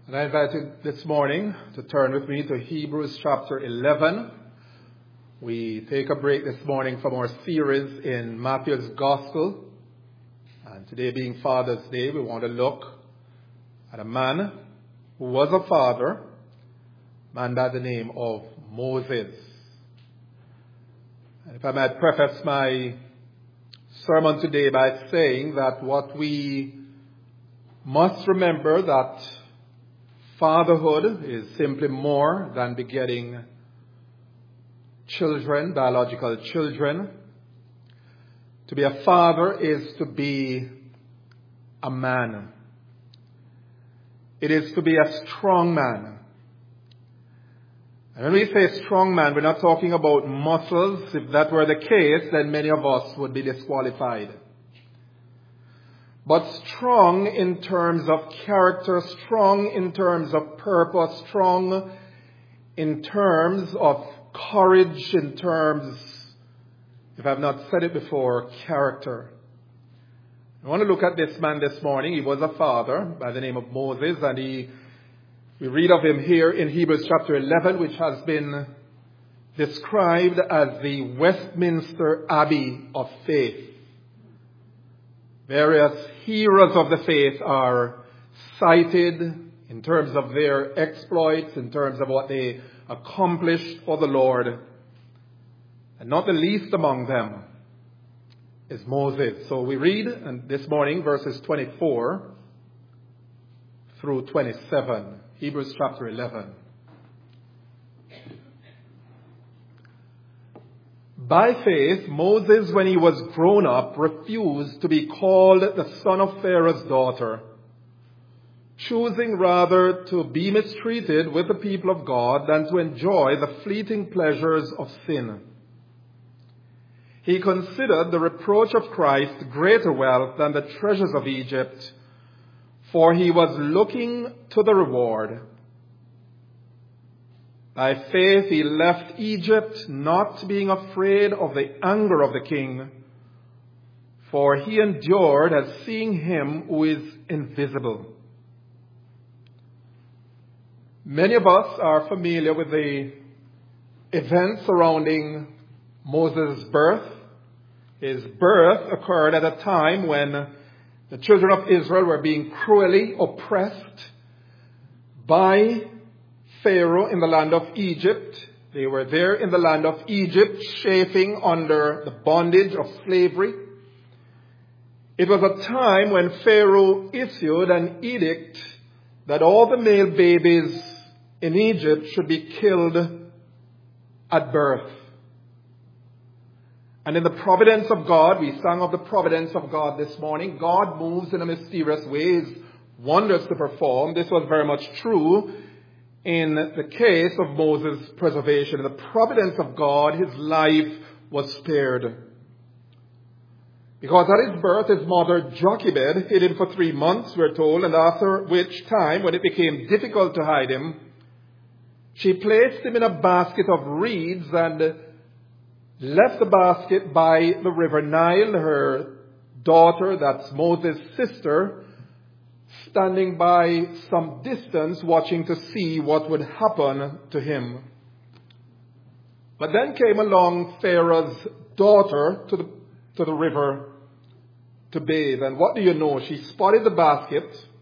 And I invite you this morning to turn with me to Hebrews chapter 11. We take a break this morning from our series in Matthew's Gospel. And today being Father's Day, we want to look at a man who was a father, a man by the name of Moses. And if I might preface my sermon today by saying that what we must remember that fatherhood is simply more than begetting children, biological children. To be a father is to be a man. It is to be a strong man. And when we say strong man, we're not talking about muscles. If that were the case, then many of us would be disqualified. But strong in terms of character, strong in terms of purpose, strong in terms of courage, in terms, if I've not said it before, character. I want to look at this man this morning. He was a father by the name of Moses, and we read of him here in Hebrews chapter 11, which has been described as the Westminster Abbey of faith. Various heroes of the faith are cited in terms of their exploits, in terms of what they accomplished for the Lord. And not the least among them is Moses. So we read this morning verses 24 through 27, Hebrews chapter 11. By faith, Moses, when he was grown up, refused to be called the son of Pharaoh's daughter, choosing rather to be mistreated with the people of God than to enjoy the fleeting pleasures of sin. He considered the reproach of Christ greater wealth than the treasures of Egypt, for he was looking to the reward. By faith he left Egypt, not being afraid of the anger of the king, for he endured as seeing him who is invisible. Many of us are familiar with the events surrounding Moses' birth. His birth occurred at a time when the children of Israel were being cruelly oppressed by Pharaoh in the land of Egypt. They were there in the land of Egypt, chafing under the bondage of slavery. It was a time when Pharaoh issued an edict that all the male babies in Egypt should be killed at birth. And in the providence of God, we sang of the providence of God this morning. God moves in a mysterious way, His wonders to perform. This was very much true in the case of Moses' preservation. In the providence of God, his life was spared. Because at his birth, his mother Jochebed hid him for 3 months, we're told, and after which time, when it became difficult to hide him, she placed him in a basket of reeds and left the basket by the river Nile. Her daughter, that's Moses' sister, standing by some distance, watching to see what would happen to him. But then came along Pharaoh's daughter to the river to bathe. And what do you know? She spotted the basket,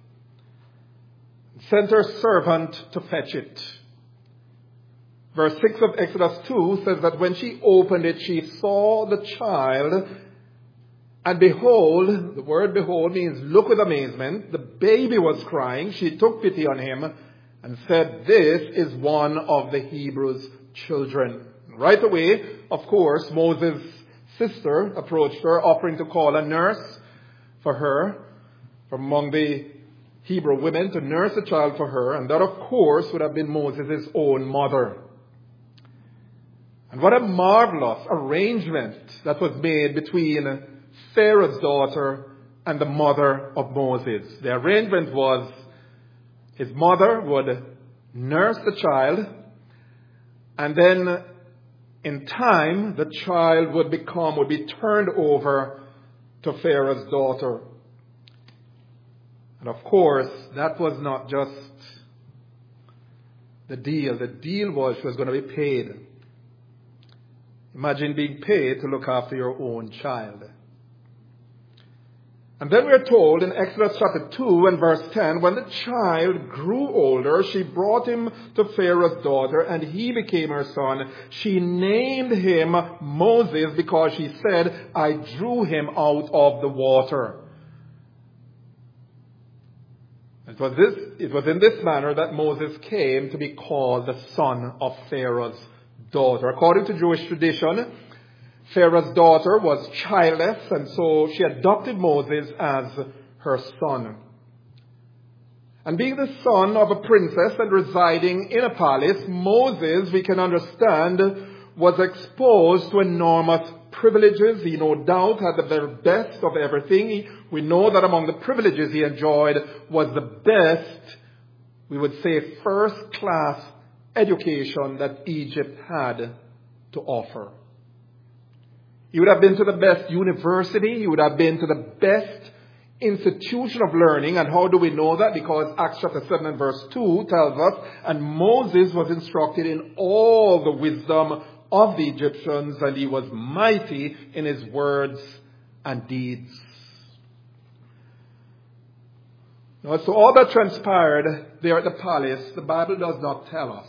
sent her servant to fetch it. Verse 6 of Exodus 2 says that when she opened it, she saw the child, and behold, the word behold means look with amazement. The baby was crying. She took pity on him and said, this is one of the Hebrews' children. Right away, of course, Moses' sister approached her, offering to call a nurse for her from among the Hebrew women to nurse a child for her. And that, of course, would have been Moses' own mother. And what a marvelous arrangement that was made between Pharaoh's daughter and the mother of Moses. The arrangement was his mother would nurse the child, and then in time the child would be turned over to Pharaoh's daughter. And of course, that was not just the deal. The deal was she was going to be paid. Imagine being paid to look after your own child. And then we're told in Exodus chapter 2 and verse 10, when the child grew older, she brought him to Pharaoh's daughter, and he became her son. She named him Moses because she said, I drew him out of the water. It was in this manner that Moses came to be called the son of Pharaoh's daughter. According to Jewish tradition, Pharaoh's daughter was childless, and so she adopted Moses as her son. And being the son of a princess and residing in a palace, Moses, we can understand, was exposed to enormous privileges. He no doubt had the very best of everything. We know that among the privileges he enjoyed was the best, we would say, first-class education that Egypt had to offer. He would have been to the best university. He would have been to the best institution of learning. And how do we know that? Because Acts chapter 7 and verse 2 tells us, and Moses was instructed in all the wisdom of the Egyptians, and he was mighty in his words and deeds. Now, so all that transpired there at the palace, the Bible does not tell us.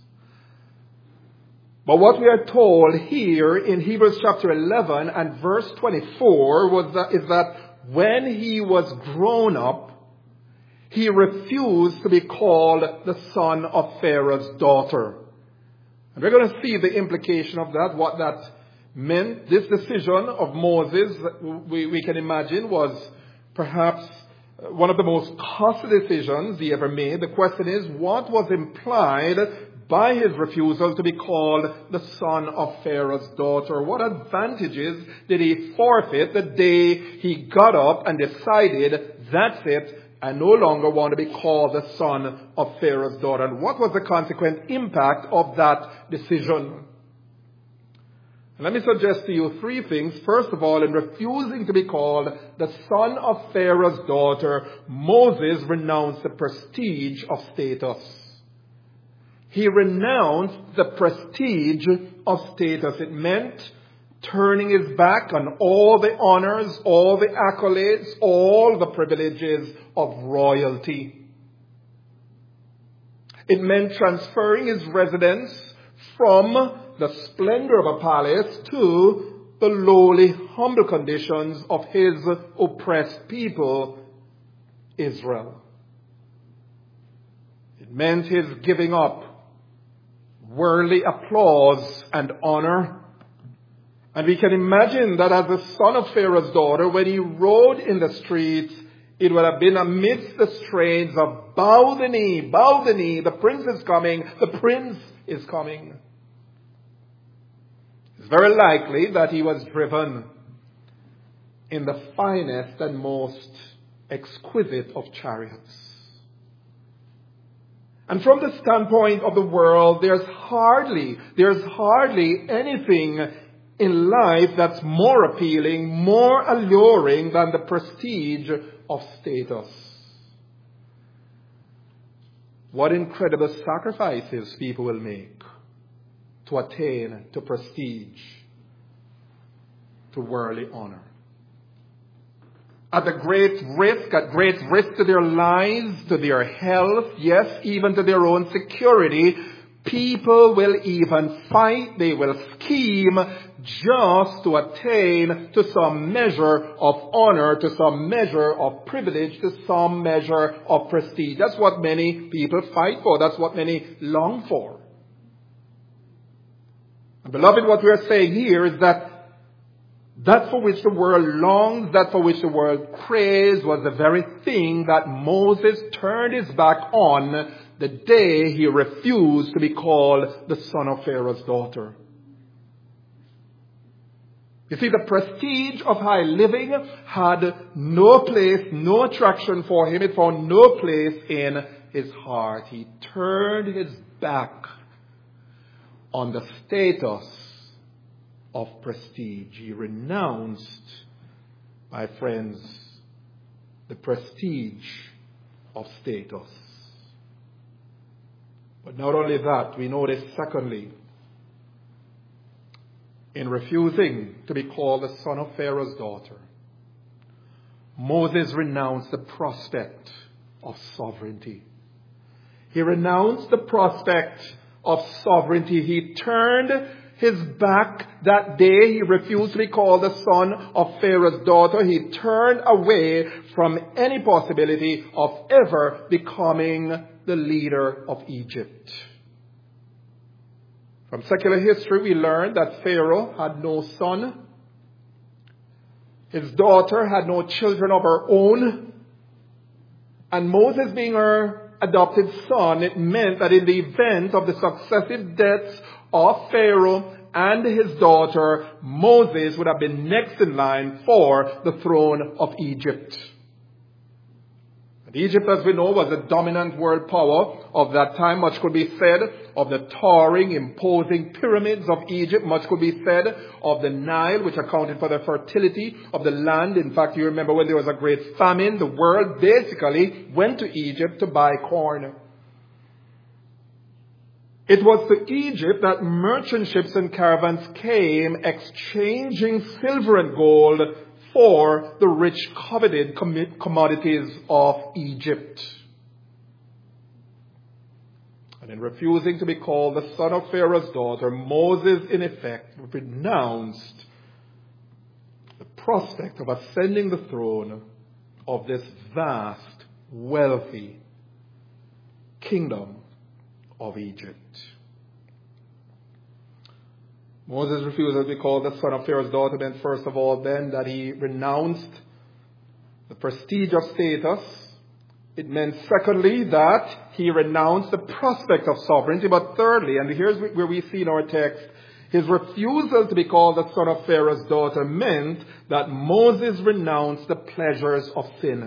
But what we are told here in Hebrews chapter 11 and verse 24 is that when he was grown up, he refused to be called the son of Pharaoh's daughter. And we're going to see the implication of that, what that meant. This decision of Moses, we can imagine, was perhaps one of the most costly decisions he ever made. The question is, what was implied by his refusal to be called the son of Pharaoh's daughter? What advantages did he forfeit the day he got up and decided, that's it, I no longer want to be called the son of Pharaoh's daughter? And what was the consequent impact of that decision? And let me suggest to you three things. First of all, in refusing to be called the son of Pharaoh's daughter, Moses renounced the prestige of status. He renounced the prestige of status. It meant turning his back on all the honors, all the accolades, all the privileges of royalty. It meant transferring his residence from the splendor of a palace to the lowly, humble conditions of his oppressed people, Israel. It meant his giving up worldly applause and honor. And we can imagine that as the son of Pharaoh's daughter, when he rode in the streets, it would have been amidst the strains of bow the knee, the prince is coming, the prince is coming. It's very likely that he was driven in the finest and most exquisite of chariots. And from the standpoint of the world, there's hardly anything in life that's more appealing, more alluring than the prestige of status. What incredible sacrifices people will make to attain to prestige, to worldly honor. At great risk to their lives, to their health, yes, even to their own security, people will even fight, they will scheme just to attain to some measure of honor, to some measure of privilege, to some measure of prestige. That's what many people fight for. That's what many long for. And beloved, what we are saying here is that for which the world longs, that for which the world prays, was the very thing that Moses turned his back on the day he refused to be called the son of Pharaoh's daughter. You see, the prestige of high living had no place, no attraction for him. It found no place in his heart. He turned his back on the status of prestige. He renounced, my friends, the prestige of status. But not only that, we notice secondly, in refusing to be called the son of Pharaoh's daughter, Moses renounced the prospect of sovereignty. He renounced the prospect of sovereignty. He turned his back that day. He refused to be called the son of Pharaoh's daughter. He turned away from any possibility of ever becoming the leader of Egypt. From secular history, we learn that Pharaoh had no son. His daughter had no children of her own. And Moses being her adopted son, it meant that in the event of the successive deaths of Pharaoh and his daughter, Moses would have been next in line for the throne of Egypt. And Egypt, as we know, was a dominant world power of that time. Much could be said of the towering, imposing pyramids of Egypt. Much could be said of the Nile, which accounted for the fertility of the land. In fact, you remember when there was a great famine, the world basically went to Egypt to buy corn. It was to Egypt that merchant ships and caravans came, exchanging silver and gold for the rich, coveted commodities of Egypt. And in refusing to be called the son of Pharaoh's daughter, Moses, in effect, renounced the prospect of ascending the throne of this vast, wealthy kingdom of Egypt. Moses' refusal to be called the son of Pharaoh's daughter meant, first of all, then that he renounced the prestige of status. It meant, secondly, that he renounced the prospect of sovereignty. But thirdly, and here's where we see in our text, his refusal to be called the son of Pharaoh's daughter meant that Moses renounced the pleasures of sin.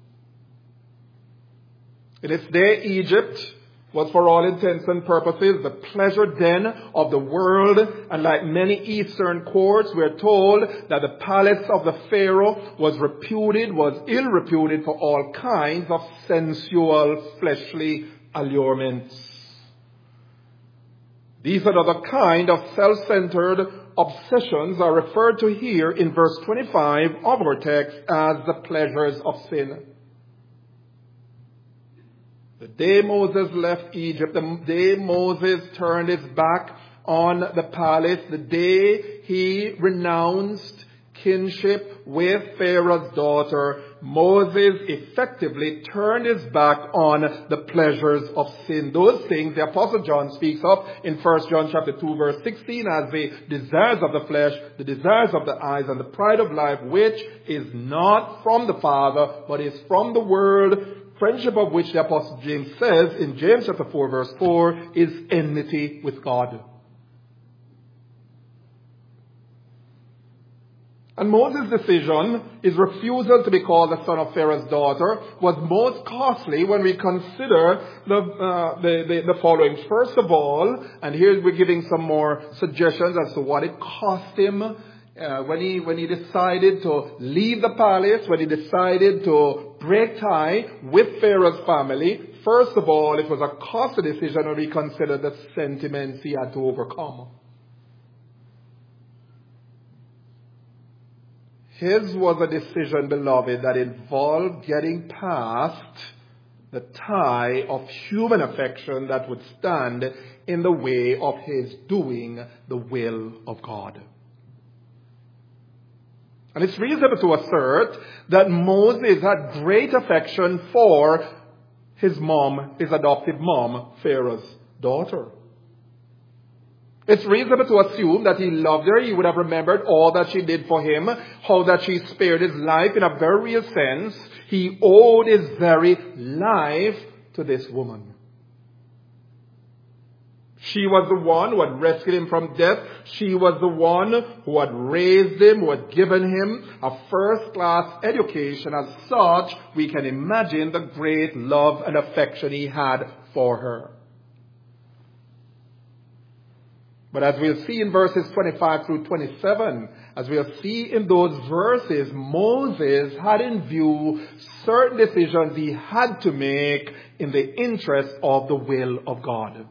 In its day, Egypt was, for all intents and purposes, the pleasure den of the world. And like many Eastern courts, we're told that the palace of the Pharaoh was ill reputed for all kinds of sensual, fleshly allurements. These another kind of self-centered obsessions are referred to here in verse 25 of our text as the pleasures of sin. The day Moses left Egypt, the day Moses turned his back on the palace, the day he renounced kinship with Pharaoh's daughter, Moses effectively turned his back on the pleasures of sin. Those things the Apostle John speaks of in 1 John chapter 2 verse 16 as the desires of the flesh, the desires of the eyes, and the pride of life, which is not from the Father, but is from the world, friendship of which the Apostle James says in James chapter 4 verse 4 is enmity with God. And Moses' decision, his refusal to be called the son of Pharaoh's daughter, was most costly when we consider the following. First of all, and here we're giving some more suggestions as to what it cost him when he decided to leave the palace, when he decided to break tie with Pharaoh's family. First of all, it was a costly decision when we consider the sentiments he had to overcome. His was a decision, beloved, that involved getting past the tie of human affection that would stand in the way of his doing the will of God. And it's reasonable to assert that Moses had great affection for his mom, his adoptive mom, Pharaoh's daughter. It's reasonable to assume that he loved her. He would have remembered all that she did for him, how that she spared his life. In a very real sense, he owed his very life to this woman. She was the one who had rescued him from death. She was the one who had raised him, who had given him a first-class education. As such, we can imagine the great love and affection he had for her. But as we'll see in verses 25 through 27, as we'll see in those verses, Moses had in view certain decisions he had to make in the interest of the will of God.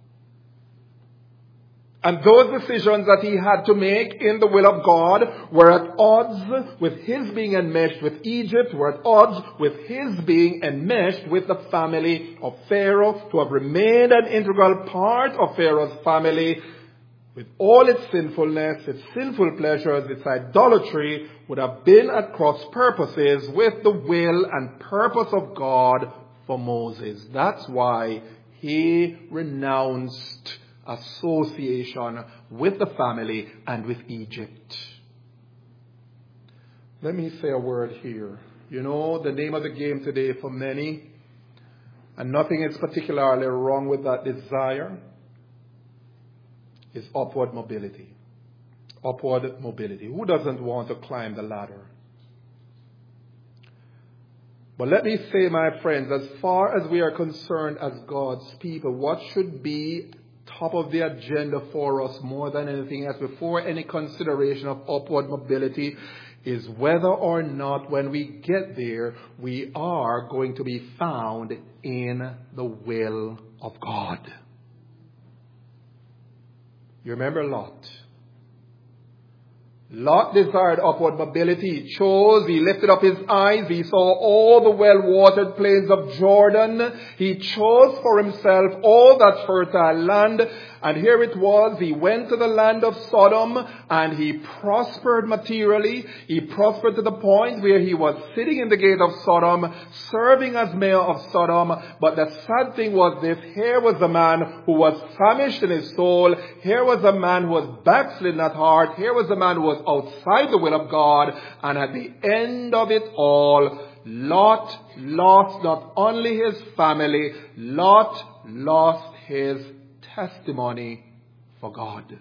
And those decisions that he had to make in the will of God were at odds with his being enmeshed with Egypt, were at odds with his being enmeshed with the family of Pharaoh, to have remained an integral part of Pharaoh's family with all its sinfulness, its sinful pleasures, its idolatry, would have been at cross purposes with the will and purpose of God for Moses. That's why he renounced association with the family and with Egypt. Let me say a word here. You know, the name of the game today for many, and nothing is particularly wrong with that desire, is upward mobility. Upward mobility. Who doesn't want to climb the ladder? But let me say, my friends, as far as we are concerned as God's people, what should be top of the agenda for us more than anything else, before any consideration of upward mobility, is whether or not when we get there, we are going to be found in the will of God. You remember Lot? Lot desired upward mobility. He chose, he lifted up his eyes, he saw all the well-watered plains of Jordan. He chose for himself all that fertile land. And here it was, he went to the land of Sodom and he prospered materially. He prospered to the point where he was sitting in the gate of Sodom, serving as mayor of Sodom. But the sad thing was this: here was a man who was famished in his soul. Here was a man who was backslidden at heart. Here was a man who was outside the will of God. And at the end of it all, Lot lost not only his family, Lot lost his testimony for God.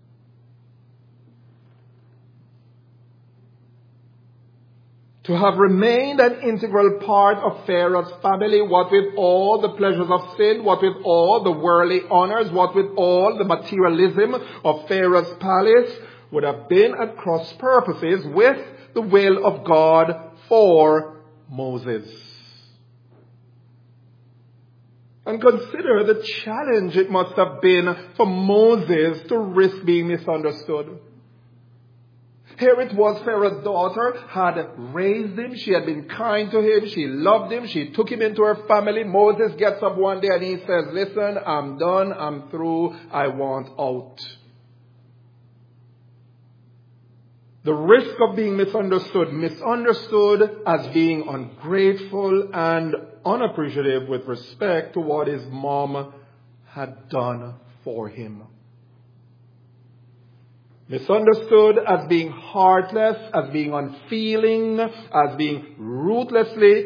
To have remained an integral part of Pharaoh's family, what with all the pleasures of sin, what with all the worldly honors, what with all the materialism of Pharaoh's palace, would have been at cross purposes with the will of God for Moses. And consider the challenge it must have been for Moses to risk being misunderstood. Here it was, Pharaoh's daughter had raised him. She had been kind to him. She loved him. She took him into her family. Moses gets up one day and he says, "Listen, I'm done. I'm through. I want out." The risk of being misunderstood as being ungrateful and unappreciative with respect to what his mom had done for him. Misunderstood as being heartless, as being unfeeling, as being ruthlessly,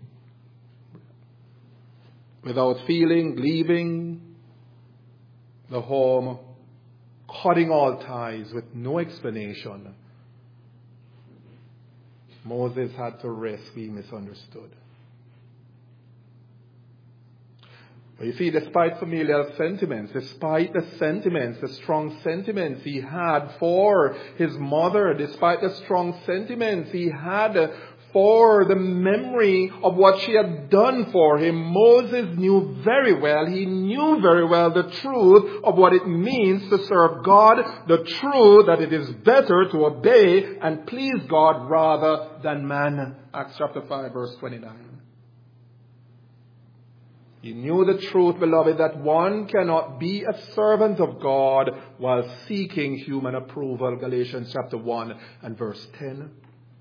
without feeling, leaving the home, cutting all ties with no explanation. Moses had to risk being misunderstood. But you see, despite familial sentiments, despite the strong sentiments he had for his mother, despite the strong sentiments he had for the memory of what she had done for him, Moses knew very well the truth of what it means to serve God, the truth that it is better to obey and please God rather than man. Acts chapter 5, verse 29. He knew the truth, beloved, that one cannot be a servant of God while seeking human approval. Galatians chapter 1 and verse 10.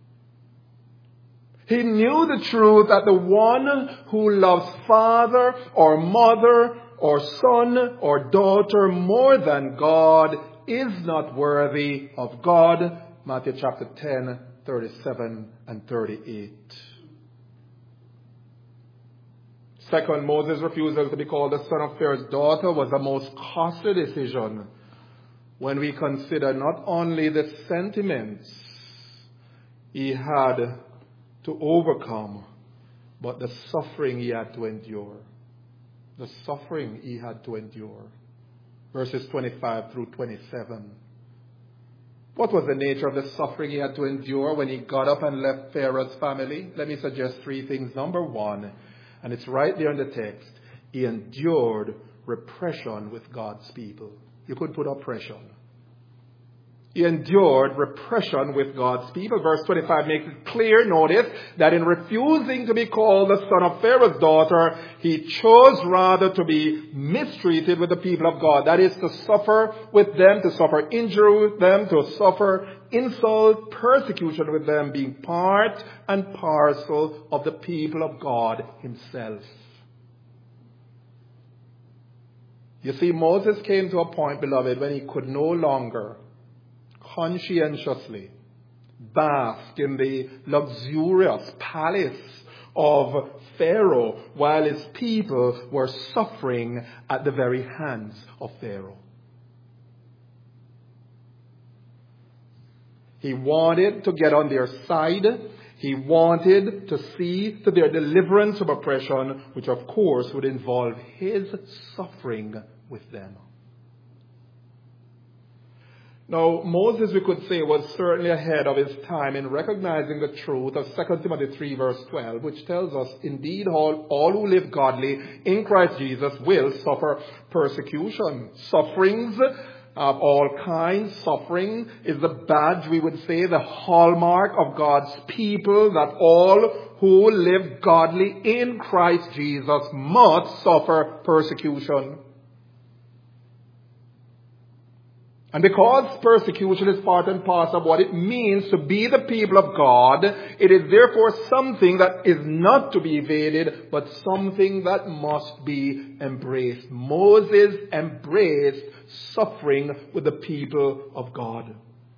He knew the truth that the one who loves father or mother or son or daughter more than God is not worthy of God. Matthew chapter 10, 37 and 38. Second, Moses' refusal to be called the son of Pharaoh's daughter was a most costly decision when we consider not only the sentiments he had to overcome, but the suffering he had to endure. The suffering he had to endure. verses 25 through 27. What was the nature of the suffering he had to endure when he got up and left Pharaoh's family? Let me suggest three things. Number one, and it's right there in the text, he endured repression with God's people. You could put oppression. He endured repression with God's people. Verse 25 makes it clear, notice, that in refusing to be called the son of Pharaoh's daughter, he chose rather to be mistreated with the people of God. That is, to suffer with them, to suffer injury with them, to suffer insult, persecution with them, being part and parcel of the people of God himself. You see, Moses came to a point, beloved, when he could no longer conscientiously bask in the luxurious palace of Pharaoh while his people were suffering at the very hands of Pharaoh. He wanted to get on their side. He wanted to see to their deliverance from oppression, which of course would involve his suffering with them. Now, Moses, we could say, was certainly ahead of his time in recognizing the truth of 2 Timothy 3 verse 12, which tells us, indeed, all who live godly in Christ Jesus will suffer persecution. Sufferings of all kinds. Suffering is the badge, we would say, the hallmark of God's people, that all who live godly in Christ Jesus must suffer persecution. And because persecution is part and parcel of what it means to be the people of God, it is therefore something that is not to be evaded, but something that must be embraced. Moses embraced suffering with the people of God.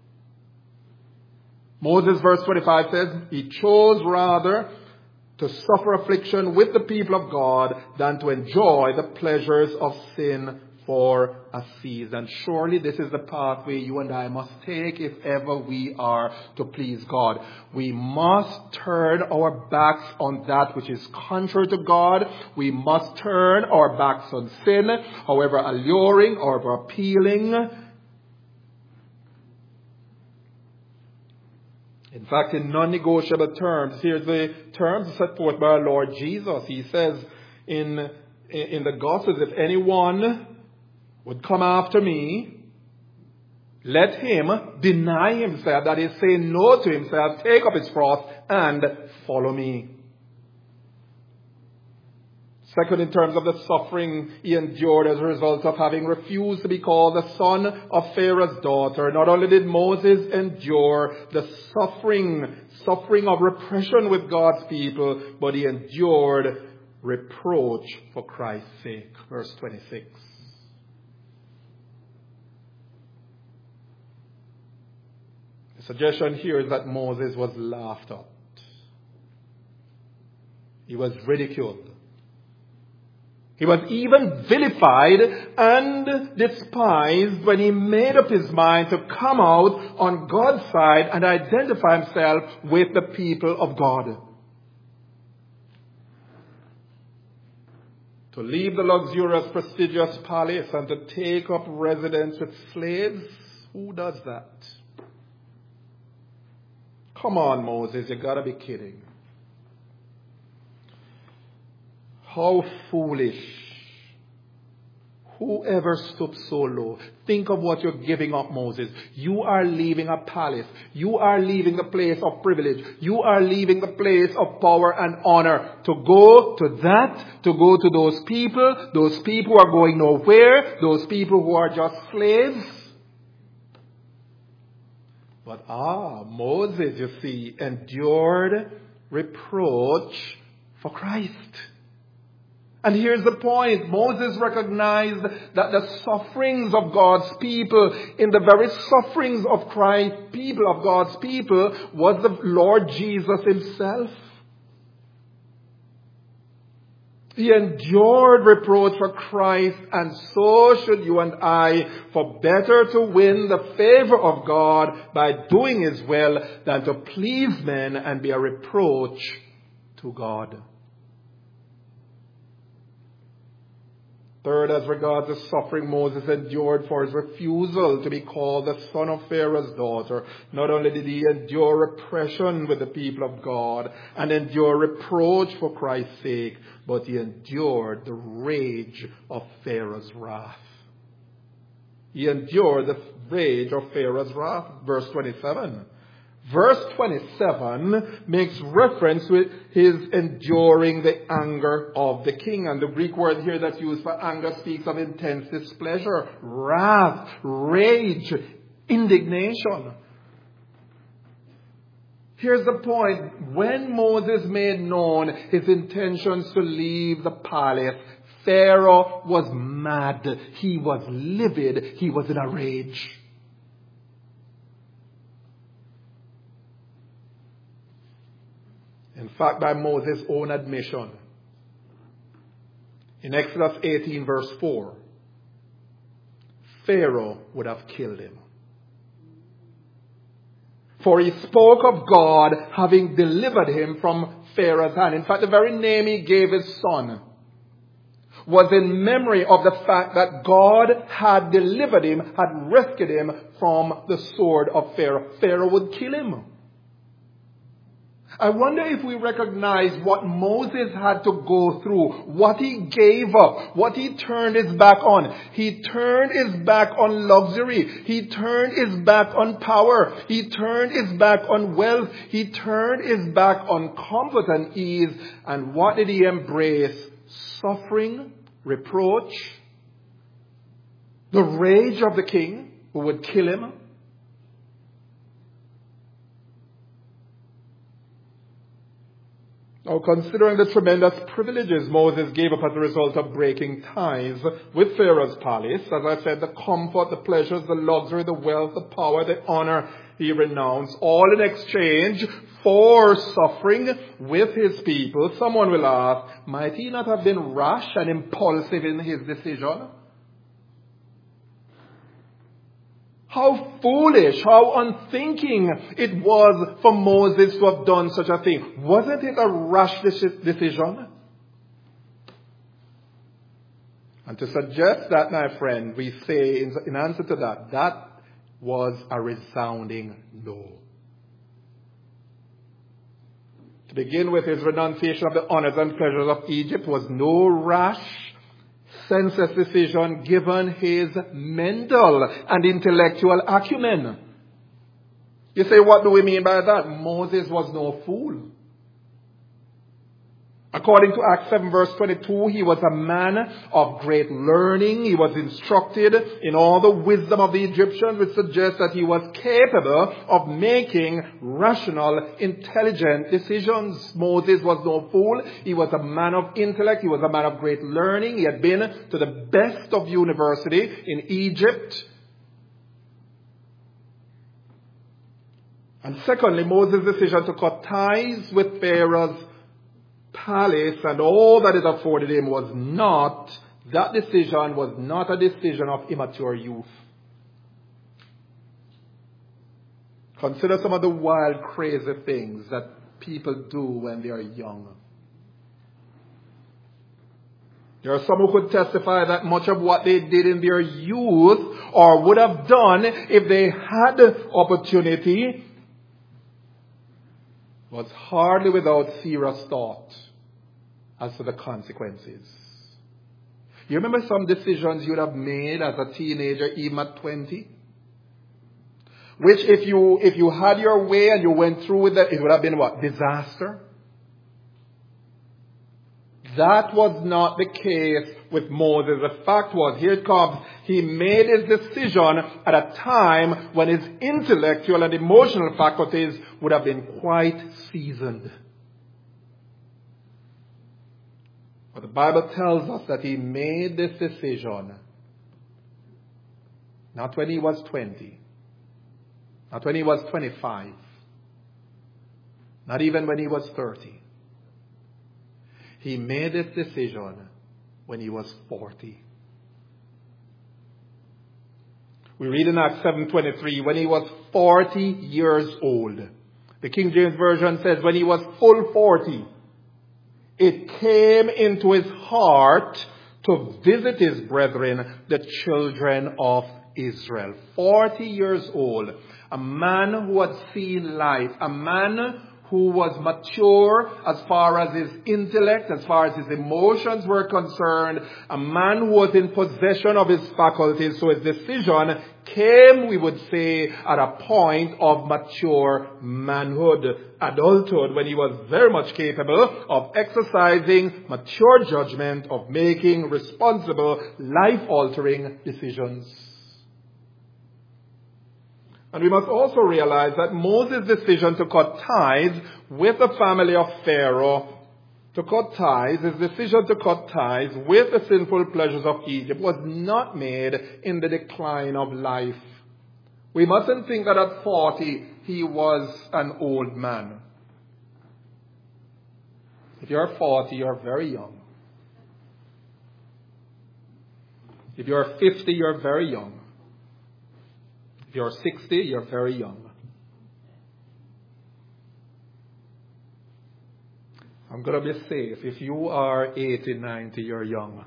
Moses, verse 25 says, he chose rather to suffer affliction with the people of God than to enjoy the pleasures of sin for a season. Surely this is the pathway you and I must take if ever we are to please God. We must turn our backs on that which is contrary to God. We must turn our backs on sin, however alluring or appealing. In fact, in non-negotiable terms, here's the terms set forth by our Lord Jesus. He says in the Gospels, if anyone would come after me, let him deny himself, that is, say no to himself, take up his cross, and follow me. Second, in terms of the suffering he endured as a result of having refused to be called the son of Pharaoh's daughter, not only did Moses endure the suffering of repression with God's people, but he endured reproach for Christ's sake. Verse 26. The suggestion here is that Moses was laughed at. He was ridiculed. He was even vilified and despised when he made up his mind to come out on God's side and identify himself with the people of God. To leave the luxurious, prestigious palace and to take up residence with slaves, who does that? Come on, Moses, you gotta be kidding. How foolish. Whoever stoops so low. Think of what you're giving up, Moses. You are leaving a palace. You are leaving the place of privilege. You are leaving the place of power and honor to go to that, to go to those people who are going nowhere, those people who are just slaves. But Moses, you see, endured reproach for Christ. And here's the point. Moses recognized that the sufferings of God's people, in the very sufferings of Christ, people of God's people, was the Lord Jesus himself. He endured reproach for Christ, and so should you and I, for better to win the favor of God by doing his will than to please men and be a reproach to God. Third, as regards the suffering Moses endured for his refusal to be called the son of Pharaoh's daughter, not only did he endure repression with the people of God and endure reproach for Christ's sake, but he endured the rage of Pharaoh's wrath. He endured the rage of Pharaoh's wrath. Verse 27. Verse 27 makes reference with his enduring the anger of the king. And the Greek word here that's used for anger speaks of intense displeasure, wrath, rage, indignation. Here's the point. When Moses made known his intentions to leave the palace, Pharaoh was mad. He was livid. He was in a rage. In fact, by Moses' own admission, in Exodus 18 verse 4, Pharaoh would have killed him. For he spoke of God having delivered him from Pharaoh's hand. In fact, the very name he gave his son was in memory of the fact that God had delivered him, had rescued him from the sword of Pharaoh. Pharaoh would kill him. I wonder if we recognize what Moses had to go through, what he gave up, what he turned his back on. He turned his back on luxury. He turned his back on power. He turned his back on wealth. He turned his back on comfort and ease. And what did he embrace? Suffering, reproach, the rage of the king who would kill him. Now, considering the tremendous privileges Moses gave up as a result of breaking ties with Pharaoh's palace, as I said, the comfort, the pleasures, the luxury, the wealth, the power, the honor he renounced, all in exchange for suffering with his people, someone will ask, might he not have been rash and impulsive in his decision? How foolish, how unthinking it was for Moses to have done such a thing. Wasn't it a rash decision? And to suggest that, my friend, we say in answer to that, that was a resounding no. To begin with, his renunciation of the honors and pleasures of Egypt was no rash, senseless decision given his mental and intellectual acumen. You say, what do we mean by that? Moses was no fool. According to Acts 7 verse 22, he was a man of great learning. He was instructed in all the wisdom of the Egyptians, which suggests that he was capable of making rational, intelligent decisions. Moses was no fool. He was a man of intellect. He was a man of great learning. He had been to the best of university in Egypt. And secondly, Moses' decision to cut ties with Pharaoh's palace and all that it afforded him was not a decision of immature youth. Consider some of the wild, crazy things that people do when they are young. There are some who could testify that much of what they did in their youth or would have done if they had the opportunity was hardly without serious thought as to the consequences. You remember some decisions you would have made as a teenager, even at 20? Which if you had your way and you went through with that, it would have been what? Disaster? That was not the case with Moses. The fact was, here it comes, he made his decision at a time when his intellectual and emotional faculties would have been quite seasoned. But the Bible tells us that he made this decision not when he was 20, not when he was 25, not even when he was 30. He made this decision when he was 40. We read in Acts 7:23, when he was 40 years old. The King James Version says when he was full 40, it came into his heart to visit his brethren, the children of Israel. 40 years old, a man who had seen life, a man who was mature as far as his intellect, as far as his emotions were concerned, a man who was in possession of his faculties. So his decision came, we would say, at a point of mature manhood, adulthood, when he was very much capable of exercising mature judgment, of making responsible, life-altering decisions. And we must also realize that Moses' decision to cut ties with the family of Pharaoh, his decision to cut ties with the sinful pleasures of Egypt was not made in the decline of life. We mustn't think that at 40 he was an old man. If you're 40, you're very young. If you're 50, you're very young. If you're 60, you're very young. I'm going to be safe. If you are 80, 90, you're young.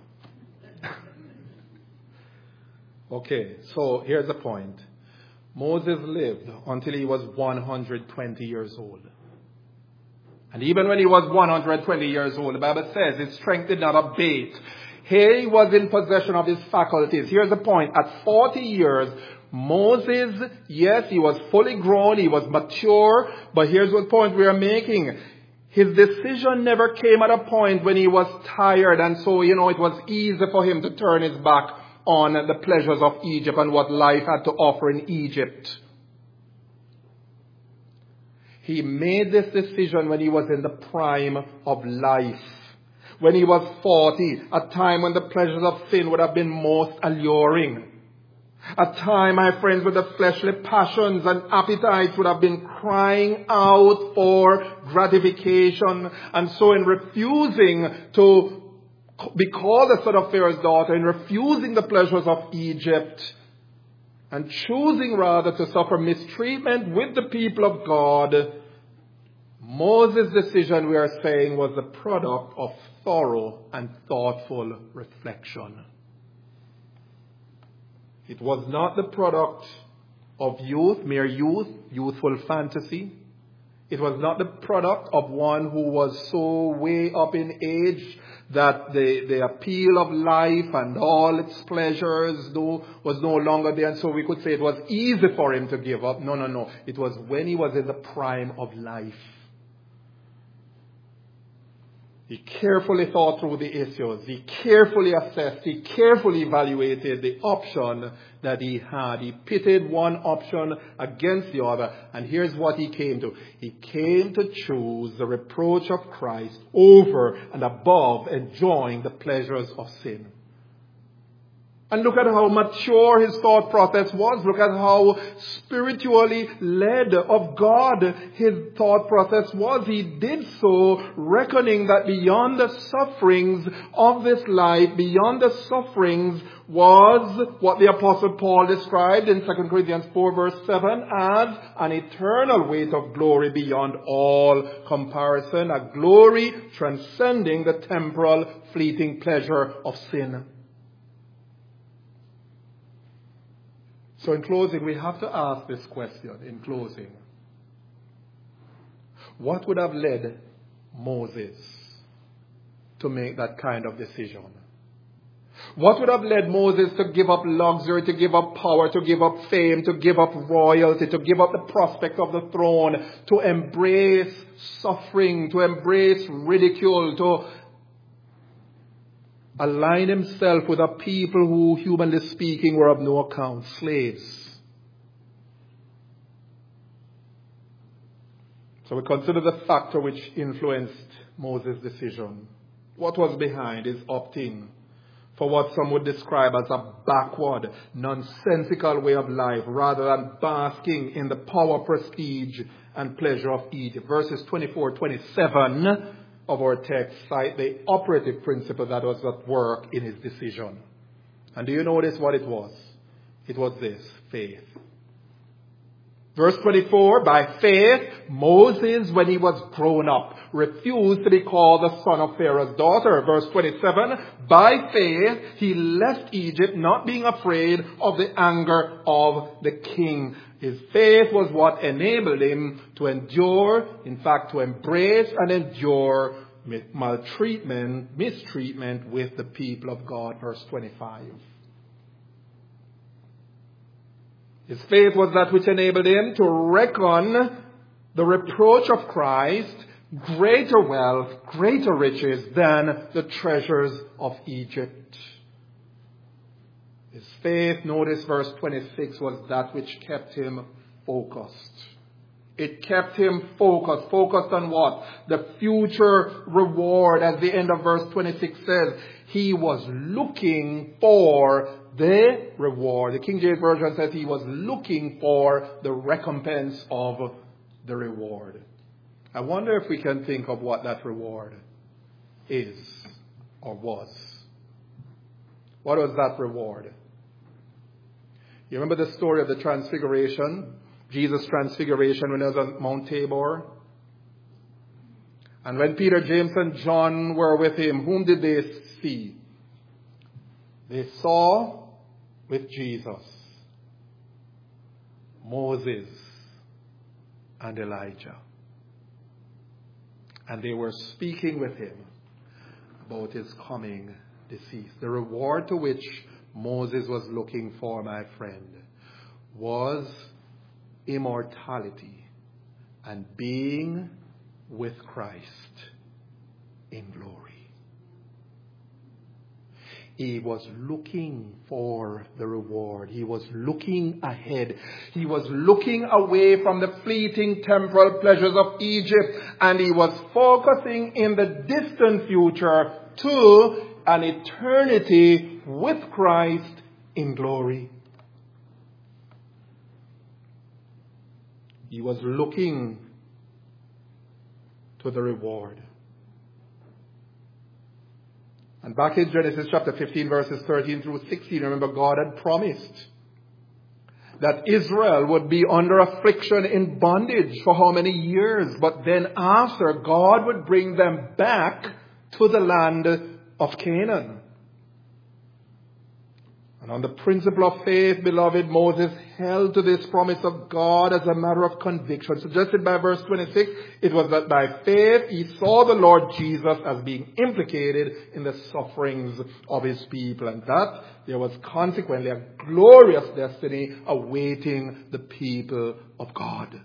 Okay, so here's the point. Moses lived until he was 120 years old. And even when he was 120 years old, the Bible says his strength did not abate. Here he was in possession of his faculties. Here's the point. At 40 years, Moses, yes, he was fully grown, he was mature, but here's the point we are making. His decision never came at a point when he was tired, and so, it was easy for him to turn his back on the pleasures of Egypt and what life had to offer in Egypt. He made this decision when he was in the prime of life. When he was 40, a time when the pleasures of sin would have been most alluring. A time, my friends, where the fleshly passions and appetites would have been crying out for gratification. And so in refusing to be called a son of Pharaoh's daughter, in refusing the pleasures of Egypt, and choosing rather to suffer mistreatment with the people of God, Moses' decision, we are saying, was the product of thorough and thoughtful reflection. It was not the product of mere youthful fantasy. It was not the product of one who was so way up in age that the appeal of life and all its pleasures was no longer there. And so we could say it was easy for him to give up. No. It was when he was in the prime of life. He carefully thought through the issues. He carefully assessed. He carefully evaluated the option that he had. He pitted one option against the other. And here's what he came to. He came to choose the reproach of Christ over and above enjoying the pleasures of sin. And look at how mature his thought process was. Look at how spiritually led of God his thought process was. He did so reckoning that beyond the sufferings of this life, beyond the sufferings was what the Apostle Paul described in 2 Corinthians 4 verse 7 as an eternal weight of glory beyond all comparison, a glory transcending the temporal fleeting pleasure of sin. So in closing, we have to ask this question in closing. What would have led Moses to make that kind of decision? What would have led Moses to give up luxury, to give up power, to give up fame, to give up royalty, to give up the prospect of the throne, to embrace suffering, to embrace ridicule, to align himself with a people who, humanly speaking, were of no account, slaves? So we consider the factor which influenced Moses' decision. What was behind his opting for what some would describe as a backward, nonsensical way of life, rather than basking in the power, prestige, and pleasure of Egypt? Verses 24-27 of our text cite the operative principle that was at work in his decision. And do you notice what it was? It was this: faith. Verse 24, by faith, Moses, when he was grown up, refused to be called the son of Pharaoh's daughter. Verse 27, by faith, he left Egypt, not being afraid of the anger of the king. His faith was what enabled him to endure, in fact, to embrace and endure mistreatment with the people of God. Verse 25. His faith was that which enabled him to reckon the reproach of Christ greater wealth, greater riches than the treasures of Egypt. His faith, notice verse 26, was that which kept him focused. It kept him focused. Focused on what? The future reward. As the end of verse 26 says, he was looking for the reward. The King James Version says he was looking for the recompense of the reward. I wonder if we can think of what that reward is or was. What was that reward? You remember the story of the Transfiguration? Jesus' Transfiguration when he was on Mount Tabor? And when Peter, James, and John were with him, whom did they see? They saw with Jesus Moses and Elijah. And they were speaking with him about his coming decease. The reward to which Moses was looking for, my friend, was immortality and being with Christ in glory. He was looking for the reward. He was looking ahead. He was looking away from the fleeting temporal pleasures of Egypt, and he was focusing in the distant future to an eternity with Christ in glory. He was looking to the reward. And back in Genesis chapter 15, verses 13 through 16, remember God had promised that Israel would be under affliction in bondage for how many years? But then after, God would bring them back to the land of Canaan. And on the principle of faith, beloved, Moses held to this promise of God as a matter of conviction. Suggested by verse 26, it was that by faith he saw the Lord Jesus as being implicated in the sufferings of his people, and that there was consequently a glorious destiny awaiting the people of God.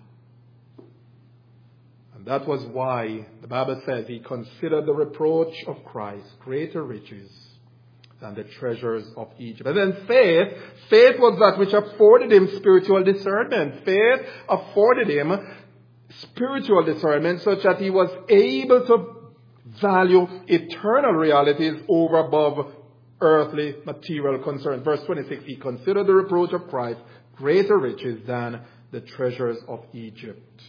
And that was why the Bible says he considered the reproach of Christ greater riches than the treasures of Egypt. And then faith was that which afforded him spiritual discernment. Faith afforded him spiritual discernment such that he was able to value eternal realities over above earthly material concerns. Verse 26, he considered the reproach of Christ greater riches than the treasures of Egypt.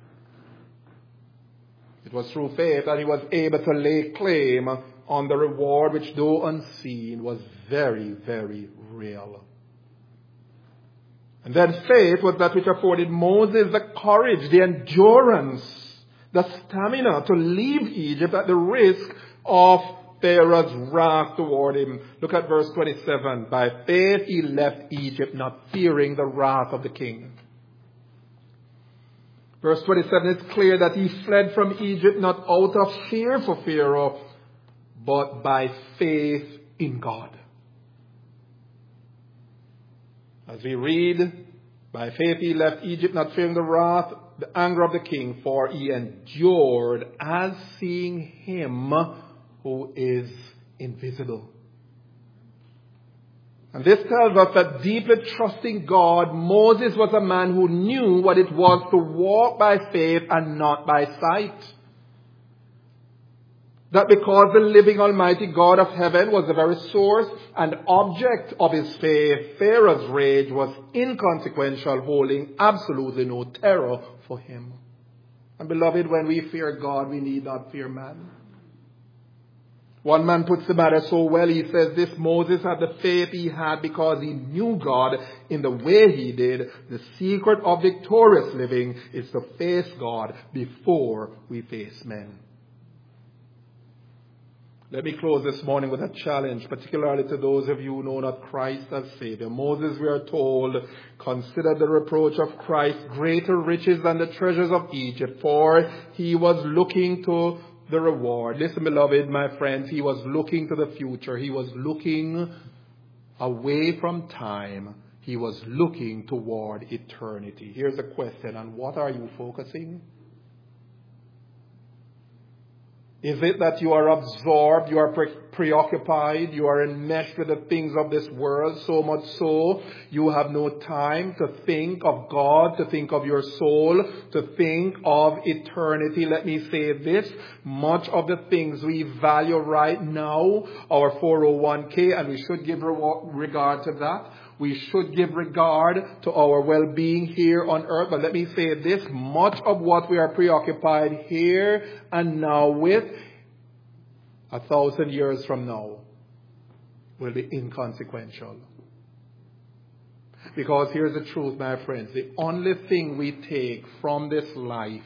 It was through faith that he was able to lay claim on the reward which, though unseen, was very, very real. And then faith was that which afforded Moses the courage, the endurance, the stamina to leave Egypt at the risk of Pharaoh's wrath toward him. Look at verse 27. By faith he left Egypt, not fearing the wrath of the king. Verse 27 is clear that he fled from Egypt not out of fear for Pharaoh, but by faith in God. As we read, by faith he left Egypt, not fearing the wrath, the anger of the king, for he endured as seeing him who is invisible. And this tells us that deeply trusting God, Moses was a man who knew what it was to walk by faith and not by sight. That because the living Almighty God of heaven was the very source and object of his faith, Pharaoh's rage was inconsequential, holding absolutely no terror for him. And beloved, when we fear God, we need not fear man. One man puts the matter so well, he says this: Moses had the faith he had because he knew God in the way he did. The secret of victorious living is to face God before we face men. Let me close this morning with a challenge, particularly to those of you who know not Christ as Savior. Moses, we are told, consider the reproach of Christ greater riches than the treasures of Egypt, for he was looking to the reward. Listen, beloved, my friends, he was looking to the future. He was looking away from time. He was looking toward eternity. Here's a question: on what are you focusing? Is it that you are absorbed, you are preoccupied, you are enmeshed with the things of this world, so much so you have no time to think of God, to think of your soul, to think of eternity? Let me say this: much of the things we value right now, our 401k, and we should give regard to that. We should give regard to our well-being here on earth. But let me say this: much of what we are preoccupied here and now with, 1,000 years from now, will be inconsequential. Because here's the truth, my friends. The only thing we take from this life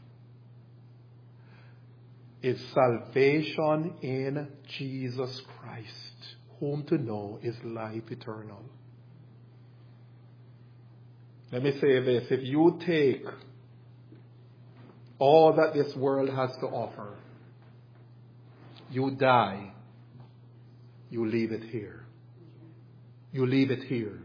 is salvation in Jesus Christ, whom to know is life eternal. Let me say this: if you take all that this world has to offer, you die, you leave it here. You leave it here.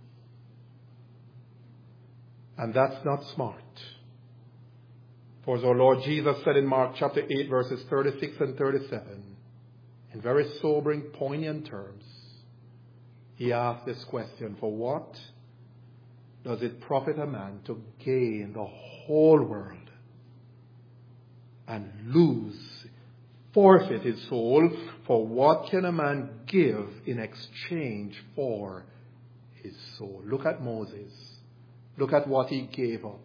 And that's not smart. For as our Lord Jesus said in Mark chapter 8, verses 36 and 37, in very sobering, poignant terms, he asked this question: for what does it profit a man to gain the whole world and forfeit his soul? For what can a man give in exchange for his soul? Look at Moses. Look at what he gave up.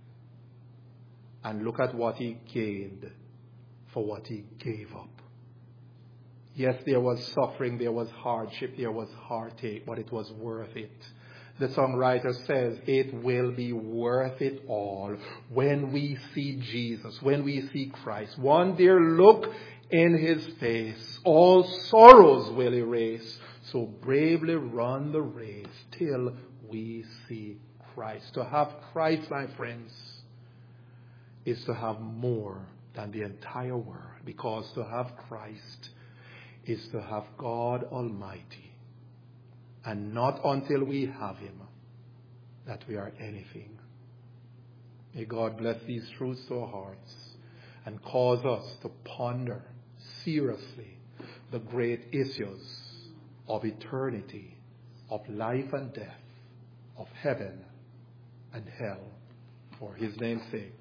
And look at what he gained for what he gave up. Yes, there was suffering, there was hardship, there was heartache, but it was worth it. The songwriter says it will be worth it all when we see Jesus, when we see Christ. One dear look in his face, all sorrows will erase. So bravely run the race till we see Christ. To have Christ, my friends, is to have more than the entire world, because to have Christ is to have God Almighty. And not until we have him that we are anything. May God bless these truths to our hearts and cause us to ponder seriously the great issues of eternity, of life and death, of heaven and hell, for his name's sake.